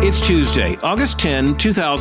It's Tuesday, August 10,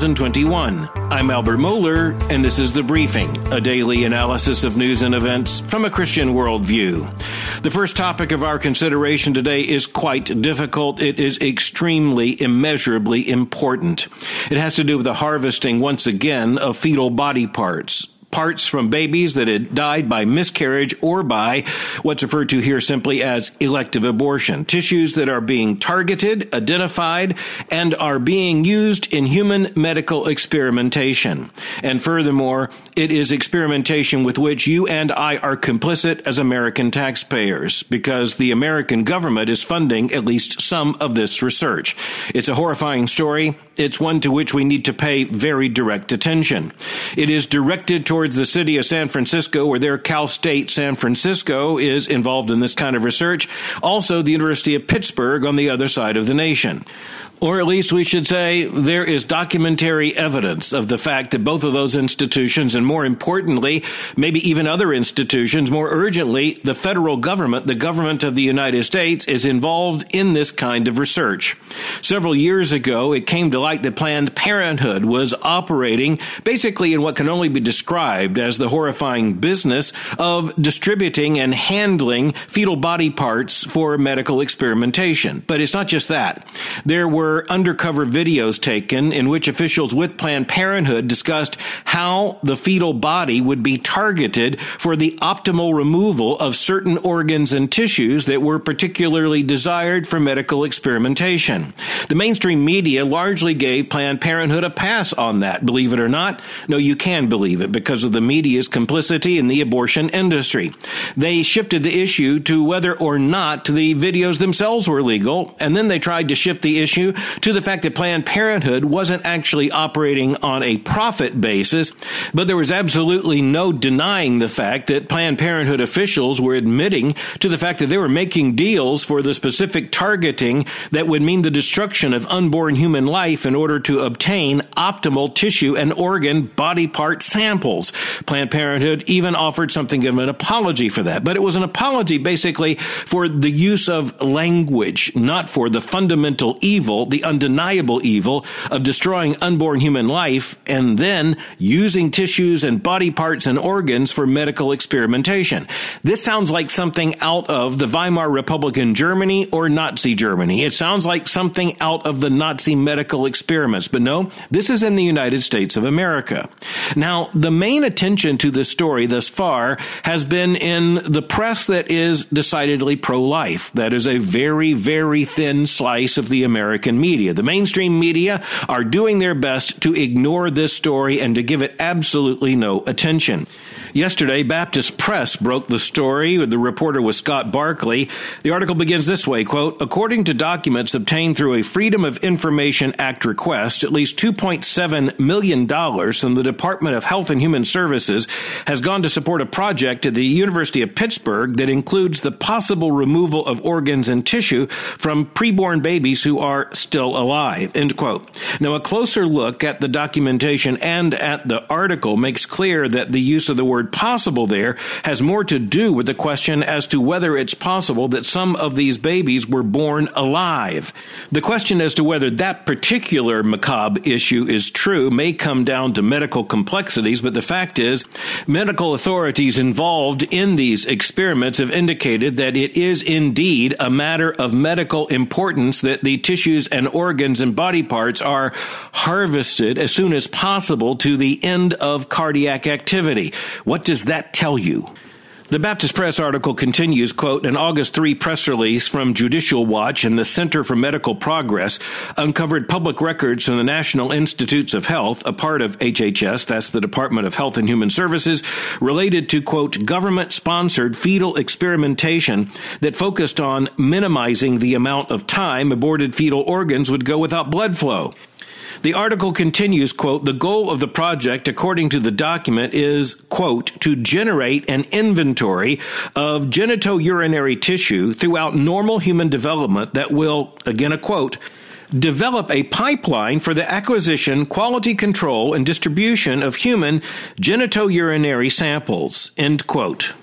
2021. I'm Albert Mohler, and this is The Briefing, a daily analysis of news and events from a Christian worldview. The first topic of our consideration today is quite difficult. It is extremely, immeasurably important. It has to do with the harvesting, once again, of fetal body parts. Parts from babies that had died by miscarriage or by what's referred to here simply as elective abortion. Tissues that are being targeted, identified, and are being used in human medical experimentation. And furthermore, it is experimentation with which you and I are complicit as American taxpayers, because the American government is funding at least some of this research. It's a horrifying story. It's one to which we need to pay very direct attention. It is directed towards the city of San Francisco, where their Cal State San Francisco is involved in this kind of research. Also, the University of Pittsburgh on the other side of the nation. Or at least we should say there is documentary evidence of the fact that both of those institutions, and more importantly, maybe even other institutions, more urgently, the federal government, the government of the United States, is involved in this kind of research. Several years ago, it came to light that Planned Parenthood was operating basically in what can only be described as the horrifying business of distributing and handling fetal body parts for medical experimentation. But it's not just that. There were undercover videos taken in which officials with Planned Parenthood discussed how the fetal body would be targeted for the optimal removal of certain organs and tissues that were particularly desired for medical experimentation. The mainstream media largely gave Planned Parenthood a pass on that, believe it or not. No, you can believe it because of the media's complicity in the abortion industry. They shifted the issue to whether or not the videos themselves were legal, and then they tried to shift the issue to the fact that Planned Parenthood wasn't actually operating on a profit basis, but there was absolutely no denying the fact that Planned Parenthood officials were admitting to the fact that they were making deals for the specific targeting that would mean the destruction of unborn human life in order to obtain optimal tissue and organ body part samples. Planned Parenthood even offered something of an apology for that, but it was an apology basically for the use of language, not for the fundamental evil, the undeniable evil of destroying unborn human life and then using tissues and body parts and organs for medical experimentation. This sounds like something out of the Weimar Republic in Germany or Nazi Germany. It sounds like something out of the Nazi medical experiments, but no, this is in the United States of America. Now, the main attention to this story thus far has been in the press that is decidedly pro-life. That is a very, very thin slice of the American media. The mainstream media are doing their best to ignore this story and to give it absolutely no attention. Yesterday, Baptist Press broke the story. The reporter was Scott Barkley. The article begins this way, quote, "According to documents obtained through a Freedom of Information Act request, at least $2.7 million from the Department of Health and Human Services has gone to support a project at the University of Pittsburgh that includes the possible removal of organs and tissue from preborn babies who are still alive," end quote. Now, a closer look at the documentation and at the article makes clear that the use of the word possible there has more to do with the question as to whether it's possible that some of these babies were born alive. The question as to whether that particular macabre issue is true may come down to medical complexities, but the fact is, medical authorities involved in these experiments have indicated that it is indeed a matter of medical importance that the tissues and organs and body parts are harvested as soon as possible to the end of cardiac activity. What does that tell you? The Baptist Press article continues, quote, "An August 3 press release from Judicial Watch and the Center for Medical Progress uncovered public records from the National Institutes of Health, a part of HHS, that's the Department of Health and Human Services, related to, quote, government-sponsored fetal experimentation that focused on minimizing the amount of time aborted fetal organs would go without blood flow. The article continues, quote, "The goal of the project, according to the document, is, quote, to generate an inventory of genitourinary tissue throughout normal human development that will," again a quote, "develop a pipeline for the acquisition, quality control, and distribution of human genitourinary samples," end quote.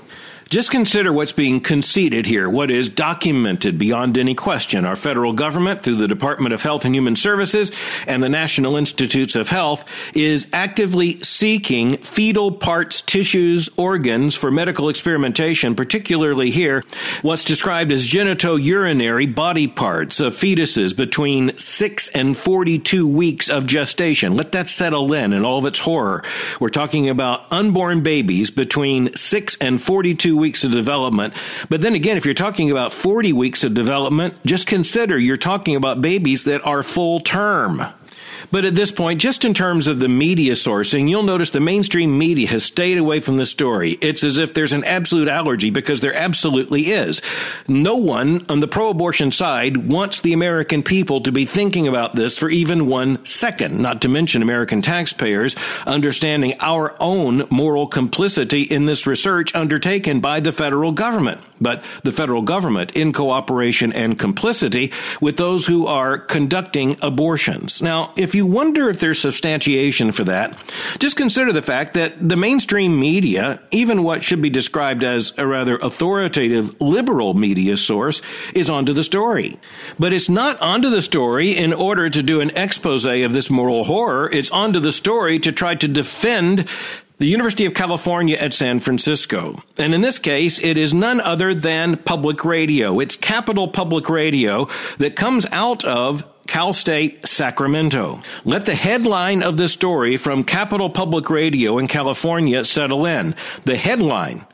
Just consider what's being conceded here, what is documented beyond any question. Our federal government, through the Department of Health and Human Services and the National Institutes of Health, is actively seeking fetal parts, tissues, organs for medical experimentation, particularly here, what's described as genitourinary body parts of fetuses between 6 and 42 weeks of gestation. Let that settle in all of its horror. We're talking about unborn babies between 6 and 42 weeks of development. But then again, if you're talking about 40 weeks of development, just consider you're talking about babies that are full term. But at this point, just in terms of the media sourcing, you'll notice the mainstream media has stayed away from the story. It's as if there's an absolute allergy, because there absolutely is. No one on the pro-abortion side wants the American people to be thinking about this for even 1 second, not to mention American taxpayers understanding our own moral complicity in this research undertaken by the federal government. But the federal government in cooperation and complicity with those who are conducting abortions. Now, if you wonder if there's substantiation for that, just consider the fact that the mainstream media, even what should be described as a rather authoritative liberal media source, is onto the story. But it's not onto the story in order to do an expose of this moral horror. It's onto the story to try to defend the University of California at San Francisco. And in this case, it is none other than public radio. It's Capital Public Radio that comes out of Cal State Sacramento. Let the headline of the story from Capital Public Radio in California settle in. The headline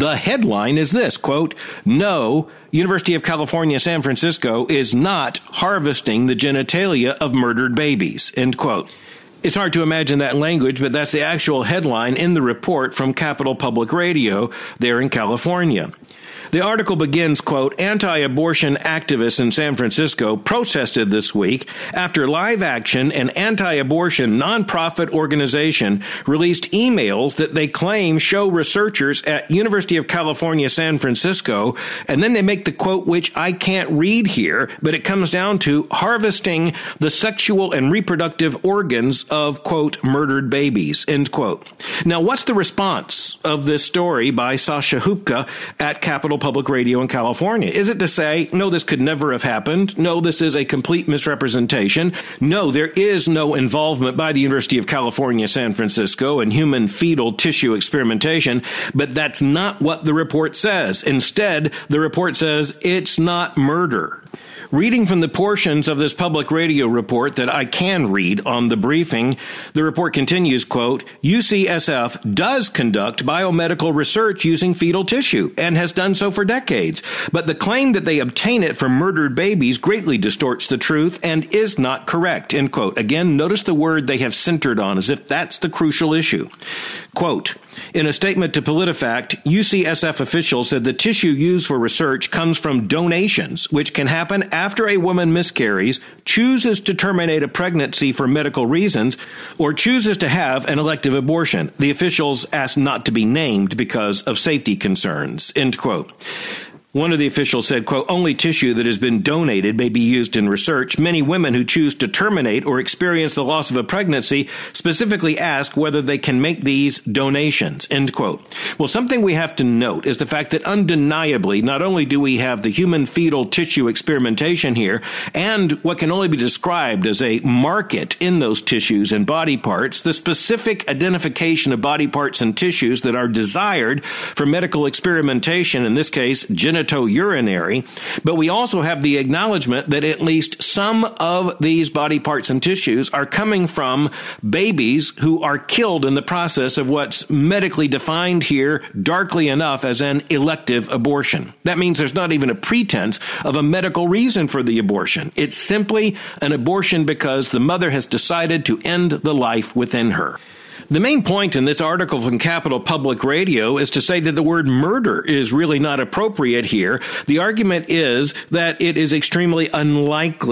is this, quote, "No, University of California, San Francisco is not harvesting the genitalia of murdered babies," end quote. It's hard to imagine that language, but that's the actual headline in the report from Capital Public Radio there in California. The article begins, quote, "Anti-abortion activists in San Francisco protested this week after Live Action, an anti-abortion nonprofit organization, released emails that they claim show researchers at University of California, San Francisco," and then they make the quote, which I can't read here, but it comes down to harvesting the sexual and reproductive organs of, quote, "murdered babies," end quote. Now, what's the response of this story by Sasha Hupka at Capital Public Radio in California? Is it to say, no, this could never have happened? No, this is a complete misrepresentation. No, there is no involvement by the University of California, San Francisco in human fetal tissue experimentation, but that's not what the report says. Instead, the report says it's not murder. Reading from the portions of this public radio report that I can read on the briefing, the report continues, quote, "UCSF does conduct biomedical research using fetal tissue and has done so for decades, but the claim that they obtain it from murdered babies greatly distorts the truth and is not correct," end quote. Again, notice the word they have centered on as if that's the crucial issue. Quote, "In a statement to PolitiFact, UCSF officials said the tissue used for research comes from donations, which can happen after a woman miscarries, chooses to terminate a pregnancy for medical reasons, or chooses to have an elective abortion. The officials asked not to be named because of safety concerns," end quote. One of the officials said, quote, "Only tissue that has been donated may be used in research. Many women who choose to terminate or experience the loss of a pregnancy specifically ask whether they can make these donations," end quote. Well, something we have to note is the fact that undeniably, not only do we have the human fetal tissue experimentation here and what can only be described as a market in those tissues and body parts, the specific identification of body parts and tissues that are desired for medical experimentation, in this case, genitourinary, but we also have the acknowledgement that at least some of these body parts and tissues are coming from babies who are killed in the process of what's medically defined here, darkly enough, as an elective abortion. That means there's not even a pretense of a medical reason for the abortion. It's simply an abortion because the mother has decided to end the life within her. The main point in this article from Capital Public Radio is to say that the word murder is really not appropriate here. The argument is that it is extremely unlikely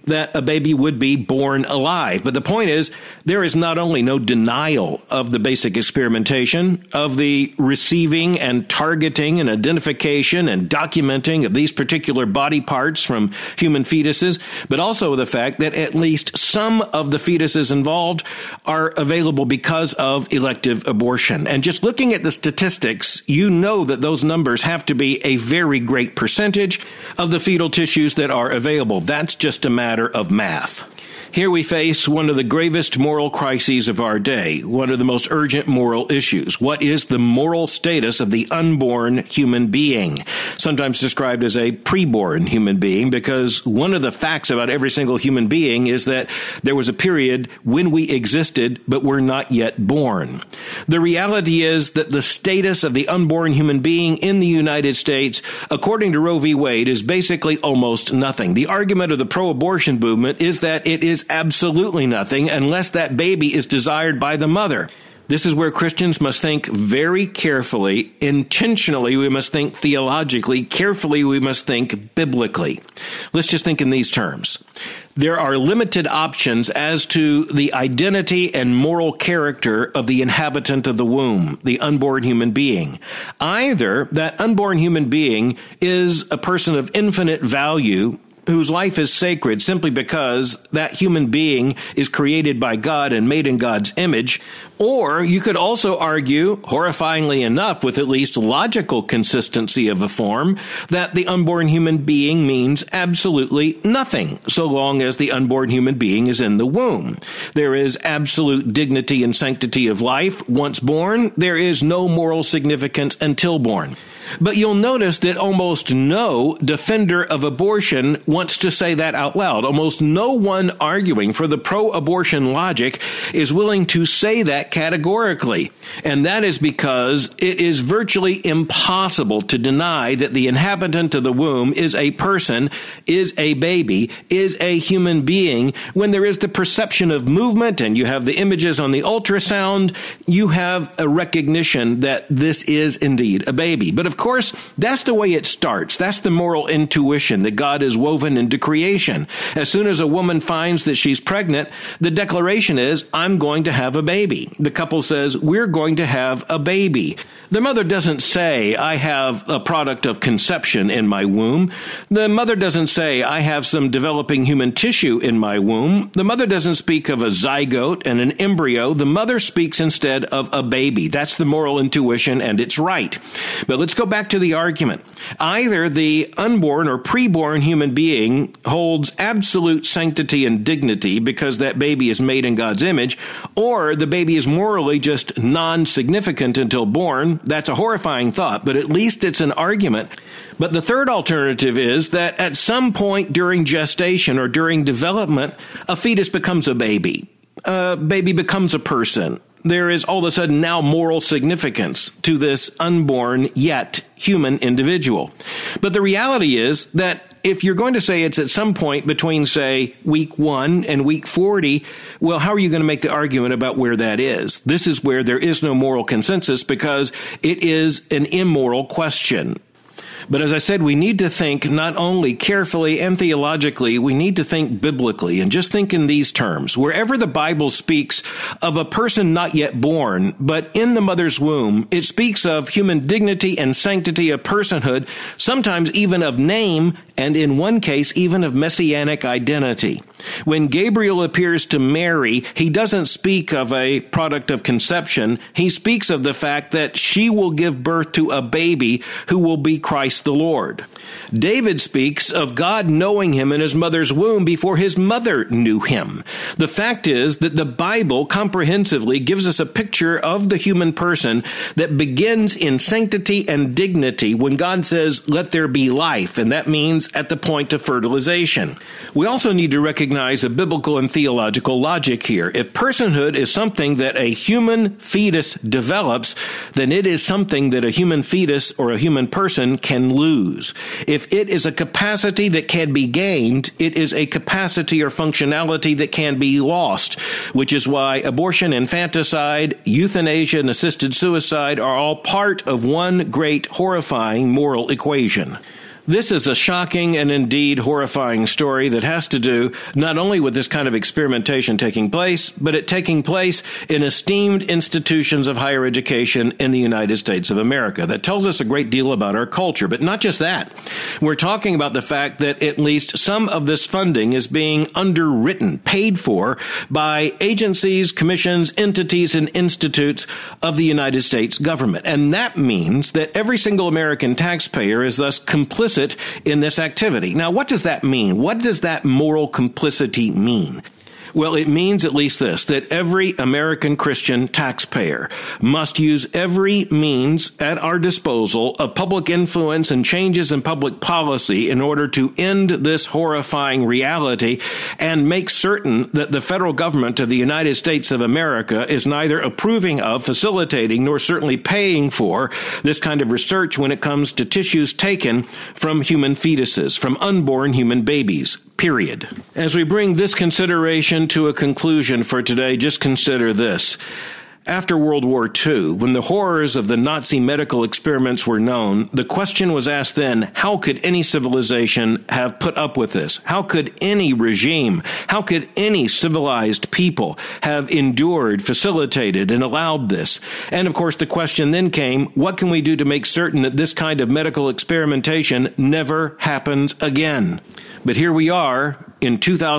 that a baby would be born alive. But the point is, there is not only no denial of the basic experimentation, of the receiving and targeting and identification and documenting of these particular body parts from human fetuses, but also the fact that at least some of the fetuses involved are available because of elective abortion. And just looking at the statistics, you know that those numbers have to be a very great percentage of the fetal tissues that are available. That's just a matter of math. Here we face one of the gravest moral crises of our day, one of the most urgent moral issues. What is the moral status of the unborn human being? Sometimes described as a preborn human being, because one of the facts about every single human being is that there was a period when we existed, but were not yet born. The reality is that the status of the unborn human being in the United States, according to Roe v. Wade, is basically almost nothing. The argument of the pro-abortion movement is that it is absolutely nothing unless that baby is desired by the mother. This is where Christians must think very carefully, intentionally. We must think theologically, carefully. We must think biblically. Let's just think in these terms. There are limited options as to the identity and moral character of the inhabitant of the womb, the unborn human being. Either that unborn human being is a person of infinite value, whose life is sacred simply because that human being is created by God and made in God's image. Or you could also argue, horrifyingly enough, with at least logical consistency of a form, that the unborn human being means absolutely nothing, so long as the unborn human being is in the womb. There is absolute dignity and sanctity of life once born. There is no moral significance until born. But you'll notice that almost no defender of abortion wants to say that out loud. Almost no one arguing for the pro-abortion logic is willing to say that categorically. And that is because it is virtually impossible to deny that the inhabitant of the womb is a person, is a baby, is a human being. When there is the perception of movement and you have the images on the ultrasound, you have a recognition that this is indeed a baby. But of course, that's the way it starts. That's the moral intuition that God has woven into creation. As soon as a woman finds that she's pregnant, the declaration is, I'm going to have a baby. The couple says, we're going to have a baby. The mother doesn't say, I have a product of conception in my womb. The mother doesn't say, I have some developing human tissue in my womb. The mother doesn't speak of a zygote and an embryo. The mother speaks instead of a baby. That's the moral intuition, and it's right. But let's go back to the argument. Either the unborn or preborn human being holds absolute sanctity and dignity because that baby is made in God's image, or the baby is morally just non-significant until born. That's a horrifying thought, but at least it's an argument. But the third alternative is that at some point during gestation or during development, a fetus becomes a baby. A baby becomes a person. There is all of a sudden now moral significance to this unborn yet human individual. But the reality is that if you're going to say it's at some point between, say, week 1 and week 40, well, how are you going to make the argument about where that is? This is where there is no moral consensus because it is an immoral question. But as I said, we need to think not only carefully and theologically, we need to think biblically and just think in these terms. Wherever the Bible speaks of a person not yet born, but in the mother's womb, it speaks of human dignity and sanctity of personhood, sometimes even of name, and in one case, even of messianic identity. When Gabriel appears to Mary, he doesn't speak of a product of conception. He speaks of the fact that she will give birth to a baby who will be Christ the Lord. David speaks of God knowing him in his mother's womb before his mother knew him. The fact is that the Bible comprehensively gives us a picture of the human person that begins in sanctity and dignity when God says, let there be life, and that means at the point of fertilization. We also need to recognize a biblical and theological logic here. If personhood is something that a human fetus develops, then it is something that a human fetus or a human person can lose. If it is a capacity that can be gained, it is a capacity or functionality that can be lost, which is why abortion, infanticide, euthanasia, and assisted suicide are all part of one great horrifying moral equation. This is a shocking and indeed horrifying story that has to do not only with this kind of experimentation taking place, but it taking place in esteemed institutions of higher education in the United States of America. That tells us a great deal about our culture, but not just that. We're talking about the fact that at least some of this funding is being underwritten, paid for by agencies, commissions, entities, and institutes of the United States government. And that means that every single American taxpayer is thus complicit in this activity. Now, what does that mean? What does that moral complicity mean? Well, it means at least this, that every American Christian taxpayer must use every means at our disposal of public influence and changes in public policy in order to end this horrifying reality and make certain that the federal government of the United States of America is neither approving of, facilitating, nor certainly paying for this kind of research when it comes to tissues taken from human fetuses, from unborn human babies. Period. As we bring this consideration to a conclusion for today, just consider this. After World War II, when the horrors of the Nazi medical experiments were known, the question was asked then, how could any civilization have put up with this? How could any regime, how could any civilized people have endured, facilitated, and allowed this? And of course, the question then came, what can we do to make certain that this kind of medical experimentation never happens again? But here we are in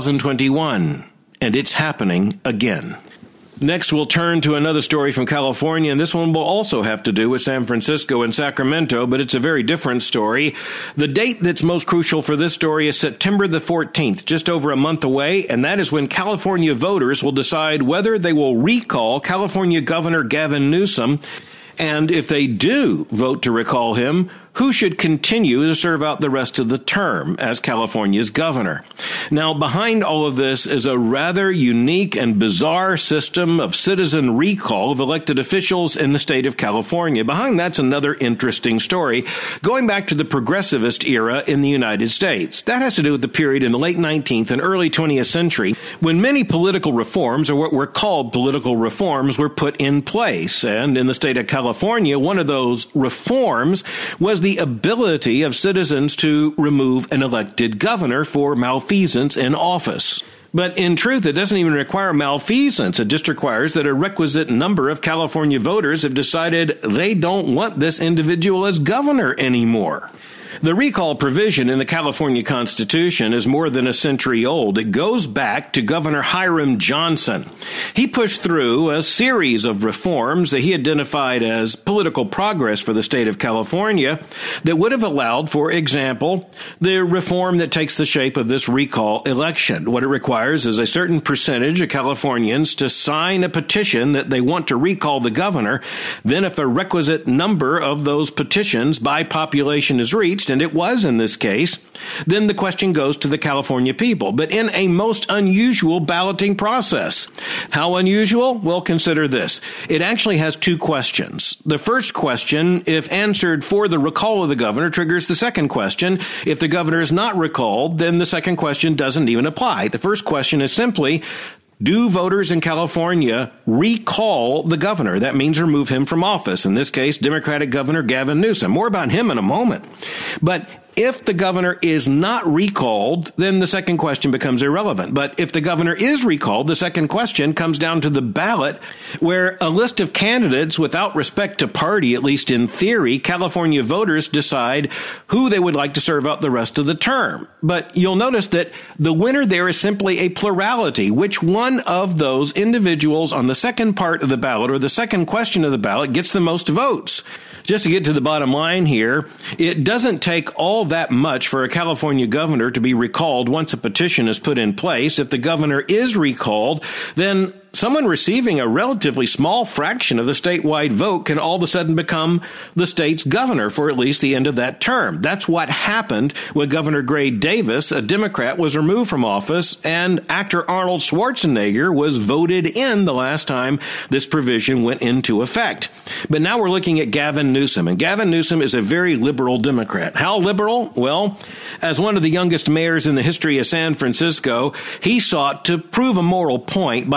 2021, and it's happening again. Next, we'll turn to another story from California, and this one will also have to do with San Francisco and Sacramento, but it's a very different story. The date that's most crucial for this story is September the 14th, just over a month away, and that is when California voters will decide whether they will recall California Governor Gavin Newsom, and if they do vote to recall him, who should continue to serve out the rest of the term as California's governor. Now, behind all of this is a rather unique and bizarre system of citizen recall of elected officials in the state of California. Behind that's another interesting story, going back to the progressivist era in the United States. That has to do with the period in the late 19th and early 20th century when many political reforms, or what were called political reforms, were put in place. And in the state of California, one of those reforms was the ability of citizens to remove an elected governor for malfeasance in office. But in truth, it doesn't even require malfeasance. It just requires that a requisite number of California voters have decided they don't want this individual as governor anymore. The recall provision in the California Constitution is more than a century old. It goes back to Governor Hiram Johnson. He pushed through a series of reforms that he identified as political progress for the state of California that would have allowed, for example, the reform that takes the shape of this recall election. What it requires is a certain percentage of Californians to sign a petition that they want to recall the governor. Then if a requisite number of those petitions by population is reached, and it was in this case, then the question goes to the California people, but in a most unusual balloting process. How unusual? Well, consider this. It actually has two questions. The first question, if answered for the recall of the governor, triggers the second question. If the governor is not recalled, then the second question doesn't even apply. The first question is simply, do voters in California recall the governor? That means remove him from office. In this case, Democratic Governor Gavin Newsom. More about him in a moment. But if the governor is not recalled, then the second question becomes irrelevant. But if the governor is recalled, the second question comes down to the ballot, where a list of candidates, without respect to party, at least in theory, California voters decide who they would like to serve out the rest of the term. But you'll notice that the winner there is simply a plurality. Which one of those individuals on the second part of the ballot, or the second question of the ballot, gets the most votes? Just to get to the bottom line here, it doesn't take all that much for a California governor to be recalled once a petition is put in place. If the governor is recalled, then someone receiving a relatively small fraction of the statewide vote can all of a sudden become the state's governor for at least the end of that term. That's what happened when Governor Gray Davis, a Democrat, was removed from office, and actor Arnold Schwarzenegger was voted in the last time this provision went into effect. But now we're looking at Gavin Newsom, and Gavin Newsom is a very liberal Democrat. How liberal? Well, as one of the youngest mayors in the history of San Francisco, he sought to prove a moral point by conducting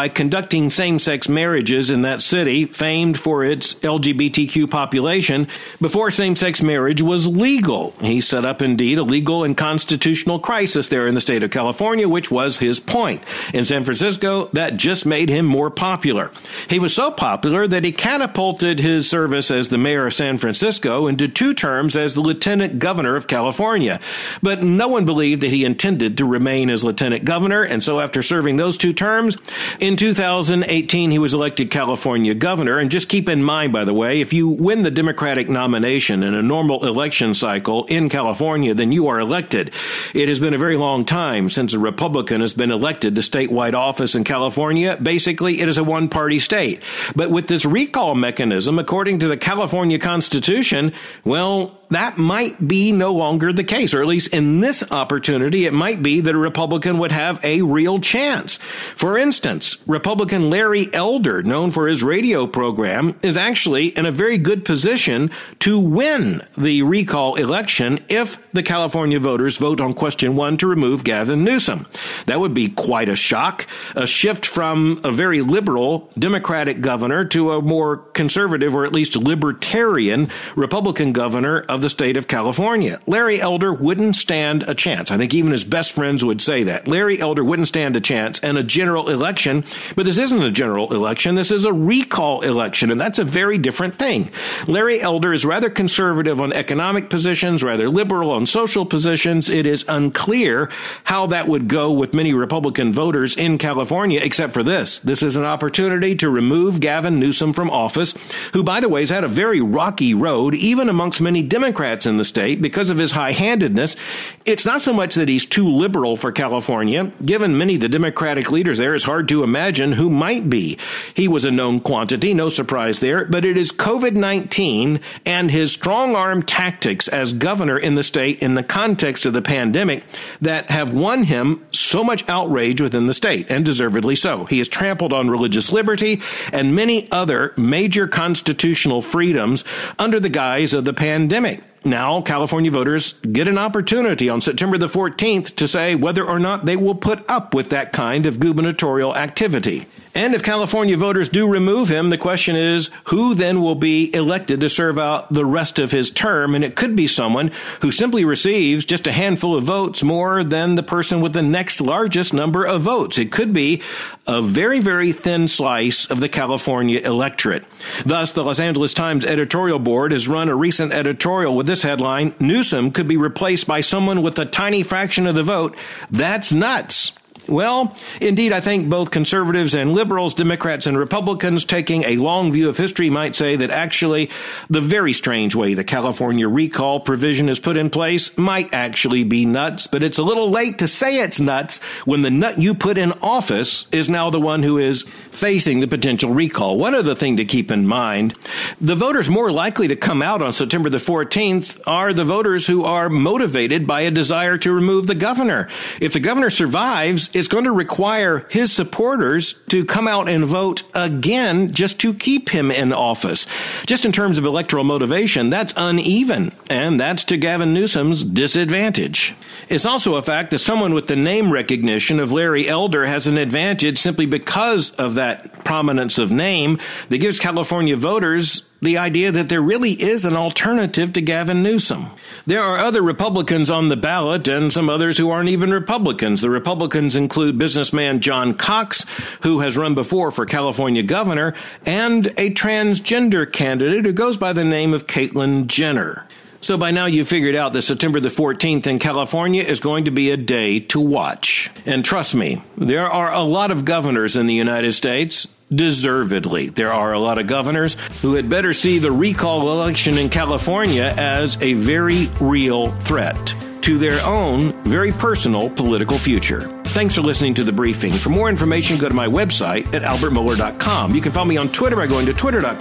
conducting same-sex marriages in that city, famed for its LGBTQ population, before same-sex marriage was legal. He set up, indeed, a legal and constitutional crisis there in the state of California, which was his point. In San Francisco, that just made him more popular. He was so popular that he catapulted his service as the mayor of San Francisco into 2 terms as the lieutenant governor of California. But no one believed that he intended to remain as lieutenant governor, and so after serving those 2 terms, in 2018 he was elected California governor. And just keep in mind, by the way, if you win the Democratic nomination in a normal election cycle in California, then you are elected. It has been a very long time since a Republican has been elected to statewide office in California. Basically, it is a one-party state. But with this recall mechanism, according to the California Constitution, well, that might be no longer the case, or at least in this opportunity, it might be that a Republican would have a real chance. For instance, Republican Larry Elder, known for his radio program, is actually in a very good position to win the recall election if the California voters vote on question 1 to remove Gavin Newsom. That would be quite a shock, a shift from a very liberal Democratic governor to a more conservative, or at least libertarian Republican governor of the state of California. Larry Elder wouldn't stand a chance. I think even his best friends would say that. Larry Elder wouldn't stand a chance in a general election, but this isn't a general election. This is a recall election, and that's a very different thing. Larry Elder is rather conservative on economic positions, rather liberal on social positions. It is unclear how that would go with many Republican voters in California, except for this. This is an opportunity to remove Gavin Newsom from office, who, by the way, has had a very rocky road, even amongst many Democrats in the state, because of his high-handedness. It's not so much that he's too liberal for California. Given many of the Democratic leaders there, it's hard to imagine who might be. He was a known quantity, no surprise there, but it is COVID-19 and his strong-arm tactics as governor in the state in the context of the pandemic that have won him so much outrage within the state, and deservedly so. He has trampled on religious liberty and many other major constitutional freedoms under the guise of the pandemic. Now, California voters get an opportunity on September the 14th to say whether or not they will put up with that kind of gubernatorial activity. And if California voters do remove him, the question is, who then will be elected to serve out the rest of his term? And it could be someone who simply receives just a handful of votes more than the person with the next largest number of votes. It could be a very, very thin slice of the California electorate. Thus, the Los Angeles Times editorial board has run a recent editorial with this headline: Newsom could be replaced by someone with a tiny fraction of the vote. That's nuts. Well, indeed, I think both conservatives and liberals, Democrats and Republicans, taking a long view of history, might say that actually the very strange way the California recall provision is put in place might actually be nuts, but it's a little late to say it's nuts when the nut you put in office is now the one who is facing the potential recall. One other thing to keep in mind, the voters more likely to come out on September the 14th are the voters who are motivated by a desire to remove the governor. If the governor survives, it's going to require his supporters to come out and vote again just to keep him in office. Just in terms of electoral motivation, that's uneven, and that's to Gavin Newsom's disadvantage. It's also a fact that someone with the name recognition of Larry Elder has an advantage simply because of that prominence of name that gives California voters the idea that there really is an alternative to Gavin Newsom. There are other Republicans on the ballot and some others who aren't even Republicans. The Republicans include businessman John Cox, who has run before for California governor, and a transgender candidate who goes by the name of Caitlyn Jenner. So by now you've figured out that September the 14th in California is going to be a day to watch. And trust me, there are a lot of governors in the United States. Deservedly, there are a lot of governors who had better see the recall election in California as a very real threat to their own very personal political future. Thanks for listening to The Briefing. For more information, go to my website at albertmohler.com. You can follow me on Twitter by going to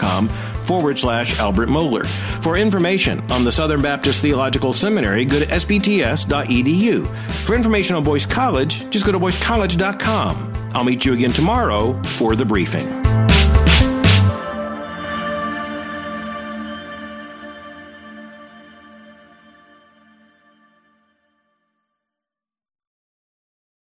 twitter.com/Albert Mohler. For information on the Southern Baptist Theological Seminary, go to sbts.edu. For information on Boyce College, just go to boycecollege.com. I'll meet you again tomorrow for The Briefing.